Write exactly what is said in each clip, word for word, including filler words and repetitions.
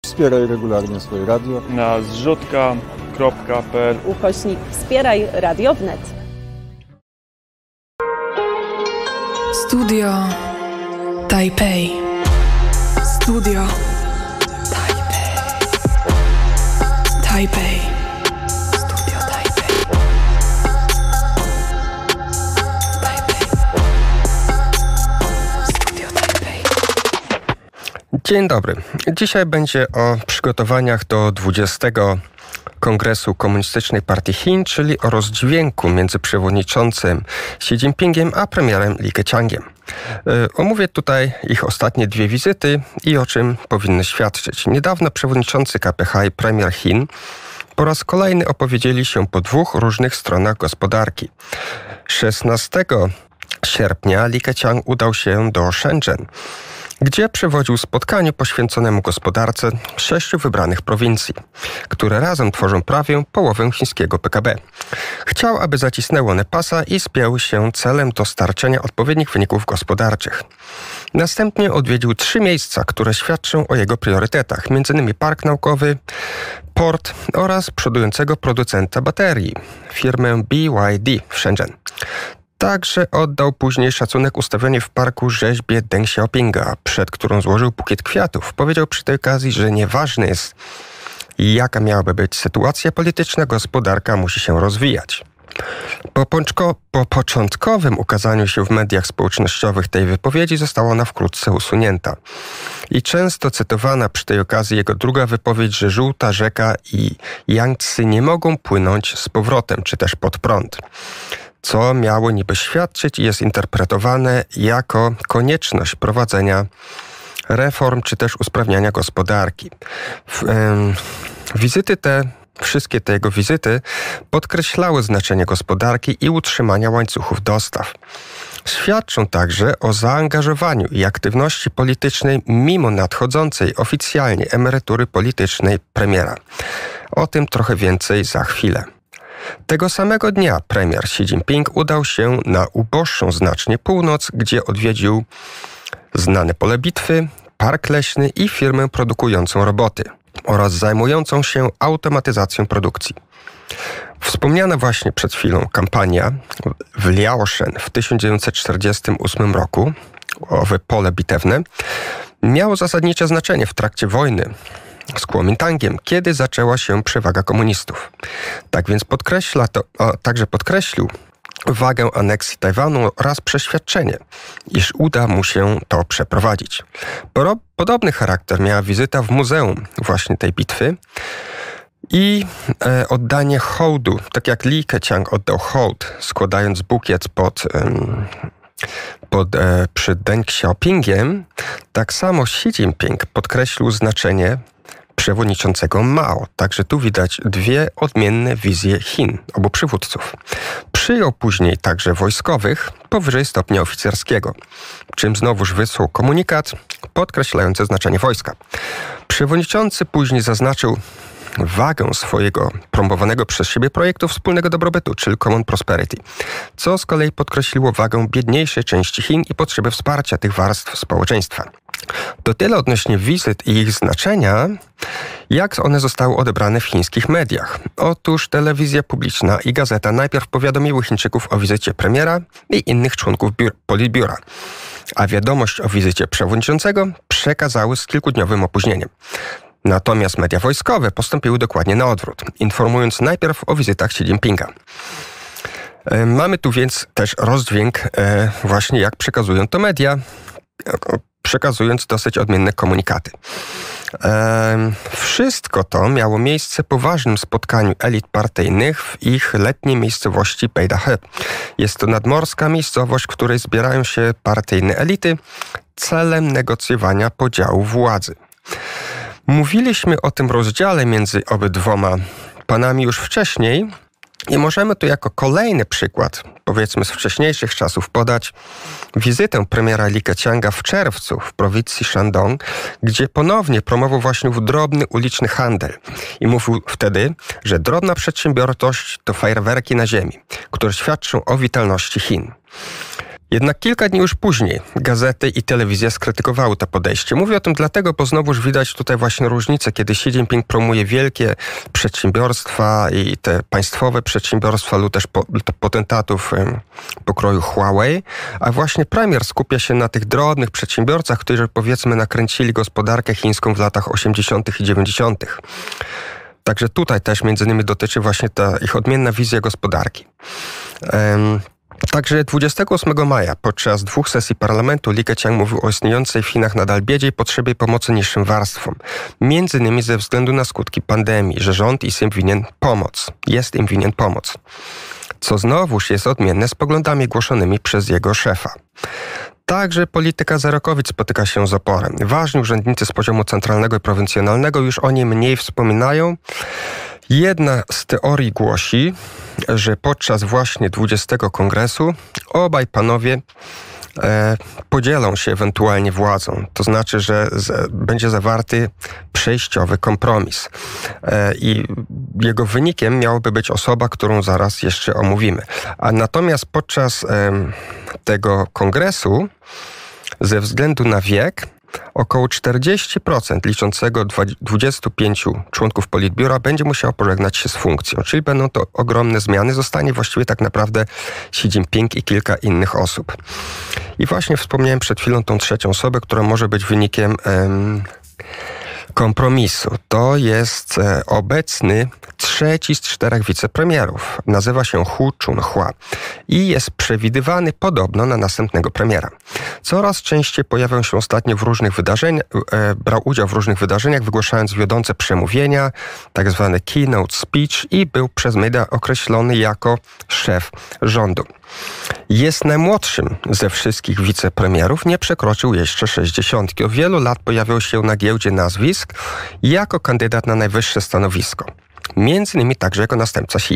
Wspieraj regularnie swoje radio na zrzutka kropka pe el ukośnik Wspieraj Radio Wnet. Studio Taipei. Studio Taipei. Taipei. Studio Taipei. Taipei. Studio Taipei. Dzień dobry. Dzisiaj będzie o przygotowaniach do dwudziestego Kongresu Komunistycznej Partii Chin, czyli o rozdźwięku między przewodniczącym Xi Jinpingiem a premierem Li Keqiangiem. Omówię tutaj ich ostatnie dwie wizyty i o czym powinny świadczyć. Niedawno przewodniczący K P H i premier Chin po raz kolejny opowiedzieli się po dwóch różnych stronach gospodarki. szesnastego sierpnia Li Keqiang udał się do Shenzhen, gdzie przewodził spotkaniu poświęconemu gospodarce sześciu wybranych prowincji, które razem tworzą prawie połowę chińskiego P K B. Chciał, aby zacisnęły one pasa i spięły się celem dostarczenia odpowiednich wyników gospodarczych. Następnie odwiedził trzy miejsca, które świadczą o jego priorytetach, m.in. park naukowy, port oraz przodującego producenta baterii, firmę B Y D w Shenzhen. Także oddał później szacunek ustawiony w parku rzeźbie Deng Xiaopinga, przed którą złożył bukiet kwiatów. Powiedział przy tej okazji, że nieważne jest, jaka miałaby być sytuacja polityczna, gospodarka musi się rozwijać. Po, pączko, po początkowym ukazaniu się w mediach społecznościowych tej wypowiedzi została ona wkrótce usunięta. I często cytowana przy tej okazji jego druga wypowiedź, że żółta rzeka i Jangtzy nie mogą płynąć z powrotem, czy też pod prąd, co miało niby świadczyć i jest interpretowane jako konieczność prowadzenia reform czy też usprawniania gospodarki. W, em, wizyty te, wszystkie te jego wizyty podkreślały znaczenie gospodarki i utrzymania łańcuchów dostaw. Świadczą także o zaangażowaniu i aktywności politycznej mimo nadchodzącej oficjalnie emerytury politycznej premiera. O tym trochę więcej za chwilę. Tego samego dnia premier Xi Jinping udał się na uboższą znacznie północ, gdzie odwiedził znane pole bitwy, park leśny i firmę produkującą roboty oraz zajmującą się automatyzacją produkcji. Wspomniana właśnie przed chwilą kampania w Liaoshen w tysiąc dziewięćset czterdziestym ósmym roku, owe pole bitewne, miało zasadnicze znaczenie w trakcie wojny z Kuomintangiem, kiedy zaczęła się przewaga komunistów. Tak więc podkreśla to, o, także podkreślił wagę aneksji Tajwanu oraz przeświadczenie, iż uda mu się to przeprowadzić. Poro- podobny charakter miała wizyta w muzeum właśnie tej bitwy i e, oddanie hołdu, tak jak Li Keqiang oddał hołd, składając bukiet pod... Em, Pod, e, przy Deng Xiaopingiem, tak samo Xi Jinping podkreślił znaczenie przewodniczącego Mao. Także tu widać dwie odmienne wizje Chin, obu przywódców. Przyjął później także wojskowych powyżej stopnia oficerskiego, czym znowuż wysłał komunikat podkreślający znaczenie wojska. Przewodniczący później zaznaczył wagę swojego promowanego przez siebie projektu wspólnego dobrobytu, czyli Common Prosperity, co z kolei podkreśliło wagę biedniejszej części Chin i potrzebę wsparcia tych warstw społeczeństwa. To tyle odnośnie wizyt i ich znaczenia, jak one zostały odebrane w chińskich mediach. Otóż telewizja publiczna i gazeta najpierw powiadomiły Chińczyków o wizycie premiera i innych członków biur- politbiura, a wiadomość o wizycie przewodniczącego przekazały z kilkudniowym opóźnieniem. Natomiast media wojskowe postąpiły dokładnie na odwrót, informując najpierw o wizytach Xi Jinpinga. E, mamy tu więc też rozdźwięk e, właśnie jak przekazują to media, e, przekazując dosyć odmienne komunikaty. E, wszystko to miało miejsce po ważnym spotkaniu elit partyjnych w ich letniej miejscowości Beidahe. Jest to nadmorska miejscowość, w której zbierają się partyjne elity celem negocjowania podziału władzy. Mówiliśmy o tym rozdziale między obydwoma panami już wcześniej i możemy tu jako kolejny przykład, powiedzmy z wcześniejszych czasów, podać wizytę premiera Li Keqianga w czerwcu w prowincji Shandong, gdzie ponownie promował właśnie drobny uliczny handel i mówił wtedy, że drobna przedsiębiorczość to fajerwerki na ziemi, które świadczą o witalności Chin. Jednak kilka dni już później gazety i telewizja skrytykowały to podejście. Mówię o tym dlatego, bo znowuż widać tutaj właśnie różnicę, kiedy Xi Jinping promuje wielkie przedsiębiorstwa i te państwowe przedsiębiorstwa lub też potentatów pokroju Huawei, a właśnie premier skupia się na tych drobnych przedsiębiorcach, którzy powiedzmy nakręcili gospodarkę chińską w latach osiemdziesiątych i dziewięćdziesiątych. Także tutaj też między innymi dotyczy właśnie ta ich odmienna wizja gospodarki. Um, Także dwudziestego ósmego maja podczas dwóch sesji parlamentu Li Keqiang mówił o istniejącej w Chinach nadal biedzie i potrzebie pomocy niższym warstwom. Między innymi ze względu na skutki pandemii, że rząd jest im winien pomoc. Jest im winien pomoc. Co znowuż jest odmienne z poglądami głoszonymi przez jego szefa. Także polityka Zerokowic spotyka się z oporem. Ważni urzędnicy z poziomu centralnego i prowincjonalnego już o niej mniej wspominają. Jedna z teorii głosi, że podczas właśnie dwudziestego kongresu obaj panowie e, podzielą się ewentualnie władzą. To znaczy, że z, będzie zawarty przejściowy kompromis. E, I jego wynikiem miałaby być osoba, którą zaraz jeszcze omówimy. A natomiast podczas e, tego kongresu, ze względu na wiek, około czterdzieści procent liczącego dwudziestu pięciu członków Politbiura będzie musiało pożegnać się z funkcją, czyli będą to ogromne zmiany. Zostanie właściwie tak naprawdę Xi Jinping i kilka innych osób. I właśnie wspomniałem przed chwilą tą trzecią osobę, która może być wynikiem em, kompromisu. To jest e, obecny trzeci z czterech wicepremierów. Nazywa się Hu Chunhua i jest przewidywany podobno na następnego premiera. Coraz częściej pojawiał się ostatnio w różnych wydarzeniach, e, brał udział w różnych wydarzeniach, wygłaszając wiodące przemówienia, tak zwane keynote speech, i był przez media określony jako szef rządu. Jest najmłodszym ze wszystkich wicepremierów, nie przekroczył jeszcze sześćdziesiątki. Od wielu lat pojawiał się na giełdzie nazwisk jako kandydat na najwyższe stanowisko. Między innymi także jako następca Xi.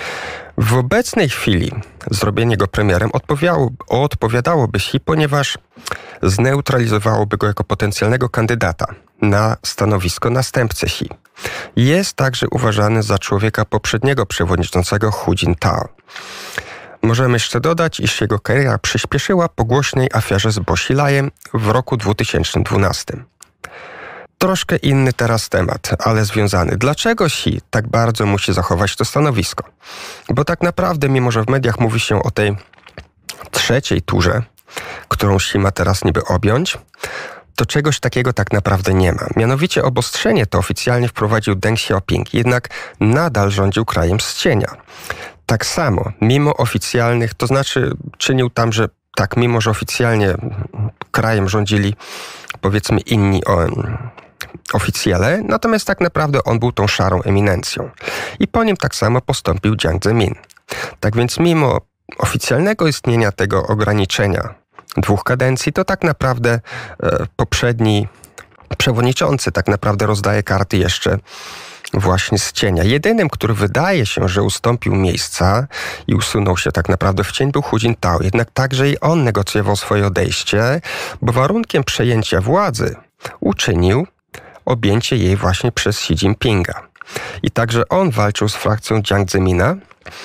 W obecnej chwili zrobienie go premierem odpowiadałoby Xi, ponieważ zneutralizowałoby go jako potencjalnego kandydata na stanowisko następcy Xi. Jest także uważany za człowieka poprzedniego przewodniczącego Hu Jintao. Możemy jeszcze dodać, iż jego kariera przyspieszyła po głośnej aferze z Bo Xilajem w roku dwa tysiące dwunastym. Troszkę inny teraz temat, ale związany. Dlaczego Xi tak bardzo musi zachować to stanowisko? Bo tak naprawdę, mimo że w mediach mówi się o tej trzeciej turze, którą Xi ma teraz niby objąć, to czegoś takiego tak naprawdę nie ma. Mianowicie obostrzenie to oficjalnie wprowadził Deng Xiaoping, jednak nadal rządził krajem z cienia. Tak samo, mimo oficjalnych, to znaczy czynił tam, że tak, mimo że oficjalnie krajem rządzili powiedzmy inni o, oficjele, natomiast tak naprawdę on był tą szarą eminencją. I po nim tak samo postąpił Jiang Zemin. Tak więc mimo oficjalnego istnienia tego ograniczenia dwóch kadencji, to tak naprawdę e, poprzedni przewodniczący tak naprawdę rozdaje karty jeszcze właśnie z cienia. Jedynym, który wydaje się, że ustąpił miejsca i usunął się tak naprawdę w cień, był Hu Jintao. Jednak także i on negocjował swoje odejście, bo warunkiem przejęcia władzy uczynił objęcie jej właśnie przez Xi Jinpinga. I także on walczył z frakcją Jiang Zemina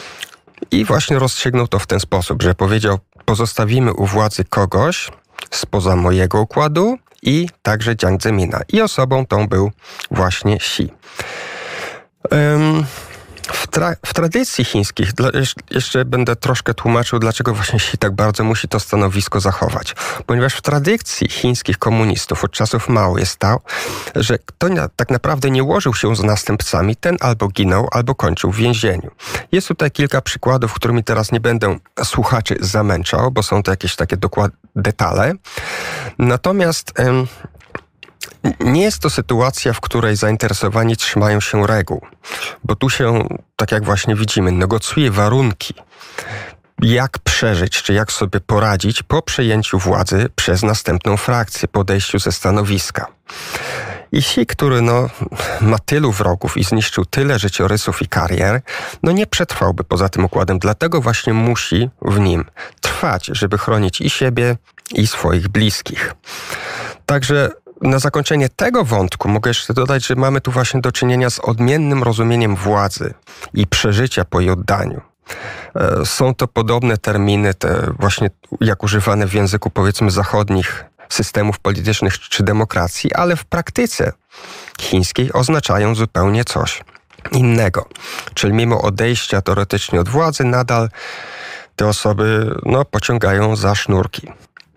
i właśnie rozstrzygnął to w ten sposób, że powiedział: pozostawimy u władzy kogoś spoza mojego układu i także Jiang Zemina. I osobą tą był właśnie Xi. Um, w, tra- w tradycji chińskich, dla, jeszcze będę troszkę tłumaczył, dlaczego właśnie Xi tak bardzo musi to stanowisko zachować. Ponieważ w tradycji chińskich komunistów od czasów Mao jest to, że kto tak naprawdę nie łożył się z następcami, ten albo ginął, albo kończył w więzieniu. Jest tutaj kilka przykładów, którymi teraz nie będę słuchaczy zamęczał, bo są to jakieś takie dokładne detale. Natomiast um, nie jest to sytuacja, w której zainteresowani trzymają się reguł, bo tu się, tak jak właśnie widzimy, negocjuje warunki, jak przeżyć, czy jak sobie poradzić po przejęciu władzy przez następną frakcję, po odejściu ze stanowiska. I Xi, który no, ma tylu wrogów i zniszczył tyle życiorysów i karier, no nie przetrwałby poza tym układem, dlatego właśnie musi w nim trwać, żeby chronić i siebie, i swoich bliskich. Także na zakończenie tego wątku mogę jeszcze dodać, że mamy tu właśnie do czynienia z odmiennym rozumieniem władzy i przeżycia po jej oddaniu. Są to podobne terminy, te właśnie jak używane w języku powiedzmy zachodnich systemów politycznych czy demokracji, ale w praktyce chińskiej oznaczają zupełnie coś innego. Czyli mimo odejścia teoretycznie od władzy, nadal te osoby no, pociągają za sznurki.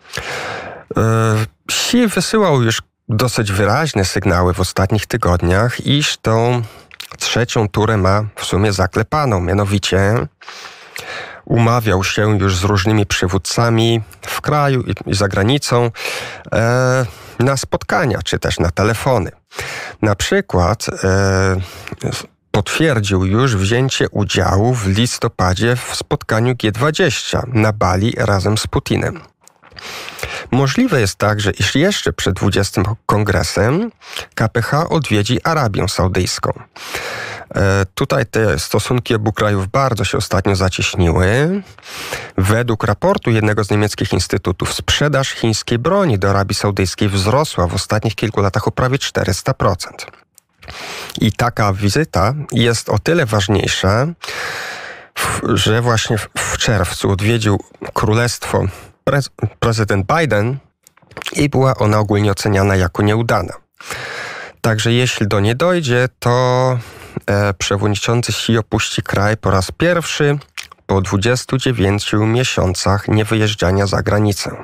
Xi wysyłał już dosyć wyraźne sygnały w ostatnich tygodniach, iż tą trzecią turę ma w sumie zaklepaną. Mianowicie umawiał się już z różnymi przywódcami w kraju i za granicą e, na spotkania, czy też na telefony. Na przykład e, potwierdził już wzięcie udziału w listopadzie w spotkaniu G dwadzieścia na Bali razem z Putinem. Możliwe jest także, iż jeszcze przed dwudziestym kongresem K P H odwiedzi Arabię Saudyjską. E, tutaj te stosunki obu krajów bardzo się ostatnio zacieśniły. Według raportu jednego z niemieckich instytutów sprzedaż chińskiej broni do Arabii Saudyjskiej wzrosła w ostatnich kilku latach o prawie czterysta procent. I taka wizyta jest o tyle ważniejsza, że właśnie w czerwcu odwiedził królestwo prez- prezydent Biden i była ona ogólnie oceniana jako nieudana. Także jeśli do niej dojdzie, to e, przewodniczący Xi opuści kraj po raz pierwszy po dwudziestu dziewięciu miesiącach niewyjeżdżania za granicę.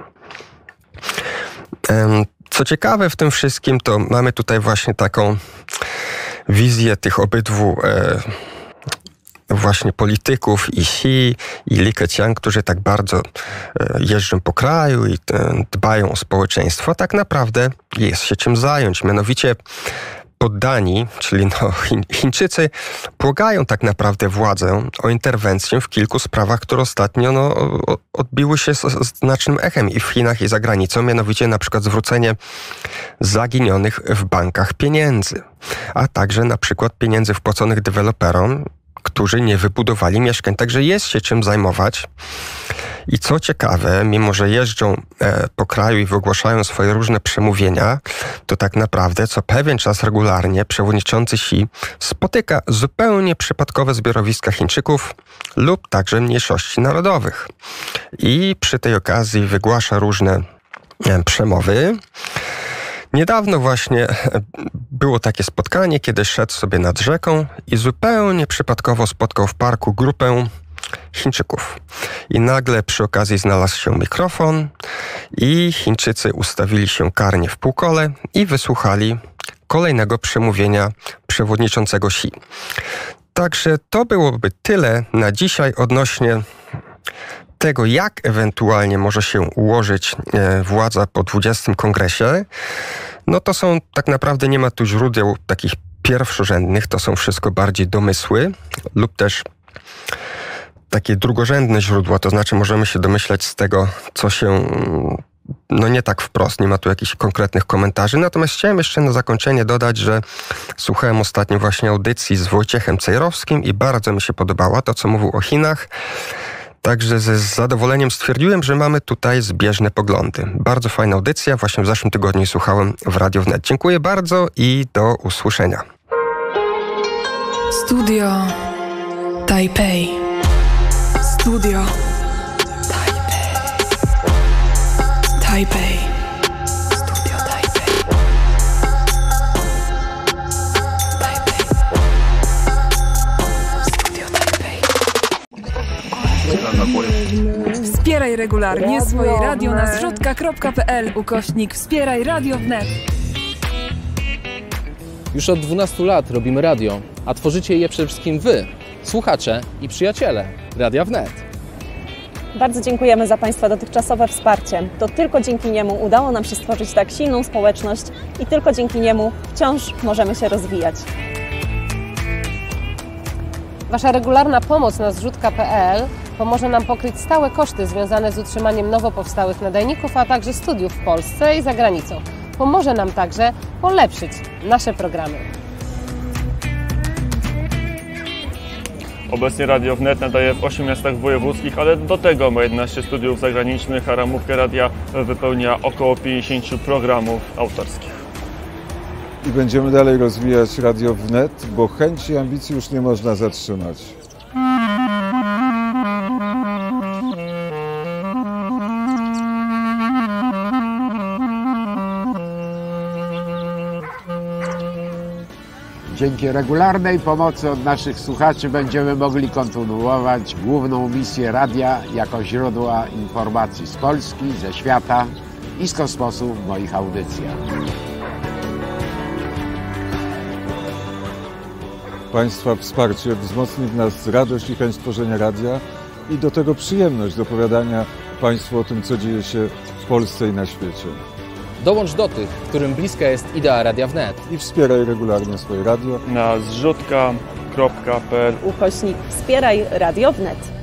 E, co ciekawe w tym wszystkim, to mamy tutaj właśnie taką wizję tych obydwu e, właśnie polityków i Xi i Li Keqiang, którzy tak bardzo jeżdżą po kraju i dbają o społeczeństwo. Tak naprawdę jest się czym zająć. Mianowicie poddani, czyli no Chińczycy, błagają tak naprawdę władzę o interwencję w kilku sprawach, które ostatnio no, odbiły się znacznym echem i w Chinach, i za granicą, mianowicie na przykład zwrócenie zaginionych w bankach pieniędzy, a także na przykład pieniędzy wpłaconych deweloperom, którzy nie wybudowali mieszkań. Także jest się czym zajmować. I co ciekawe, mimo że jeżdżą e, po kraju i wygłaszają swoje różne przemówienia, to tak naprawdę co pewien czas regularnie przewodniczący Xi spotyka zupełnie przypadkowe zbiorowiska Chińczyków lub także mniejszości narodowych. I przy tej okazji wygłasza różne e, przemowy. Niedawno właśnie było takie spotkanie, kiedy szedł sobie nad rzeką i zupełnie przypadkowo spotkał w parku grupę Chińczyków. I nagle przy okazji znalazł się mikrofon i Chińczycy ustawili się karnie w półkole i wysłuchali kolejnego przemówienia przewodniczącego Xi. Także to byłoby tyle na dzisiaj odnośnie tego, jak ewentualnie może się ułożyć e, władza po dwudziestym kongresie. No to są tak naprawdę, nie ma tu źródeł takich pierwszorzędnych, to są wszystko bardziej domysły lub też takie drugorzędne źródła, to znaczy możemy się domyślać z tego, co się, no nie tak wprost, nie ma tu jakichś konkretnych komentarzy. Natomiast chciałem jeszcze na zakończenie dodać, że słuchałem ostatnio właśnie audycji z Wojciechem Cejrowskim i bardzo mi się podobała to, co mówił o Chinach. Także ze zadowoleniem stwierdziłem, że mamy tutaj zbieżne poglądy. Bardzo fajna audycja, właśnie w zeszłym tygodniu słuchałem w Radio Wnet. Dziękuję bardzo i do usłyszenia. Studio Taipei. Studio Taipei. Taipei. Studio Taipei. Taipei. Studio Taipei. Wspieraj regularnie swoje radio na zrzutka kropka p l ukośnik Wspieraj Radio Wnet. Już od dwunastu lat robimy radio, a tworzycie je przede wszystkim wy, słuchacze i przyjaciele Radia Wnet. Bardzo dziękujemy za Państwa dotychczasowe wsparcie. To tylko dzięki niemu udało nam się stworzyć tak silną społeczność i tylko dzięki niemu wciąż możemy się rozwijać. Wasza regularna pomoc na zrzutka kropka p l pomoże nam pokryć stałe koszty związane z utrzymaniem nowo powstałych nadajników, a także studiów w Polsce i za granicą. Pomoże nam także polepszyć nasze programy. Obecnie Radio Wnet nadaje w ośmiu miastach wojewódzkich, ale do tego ma jedenaście studiów zagranicznych, a ramówkę radia wypełnia około pięćdziesiąt programów autorskich. I będziemy dalej rozwijać Radio Wnet, bo chęci i ambicji już nie można zatrzymać. Dzięki regularnej pomocy od naszych słuchaczy będziemy mogli kontynuować główną misję radia jako źródła informacji z Polski, ze świata i z kosmosu w moich audycjach. Państwa wsparcie wzmocni w nas radość i chęć tworzenia radia i do tego przyjemność do opowiadania Państwu o tym, co dzieje się w Polsce i na świecie. Dołącz do tych, którym bliska jest idea Radia Wnet. I wspieraj regularnie swoje radio na zrzutka kropka pe el Ukośnik Wspieraj Radio Wnet.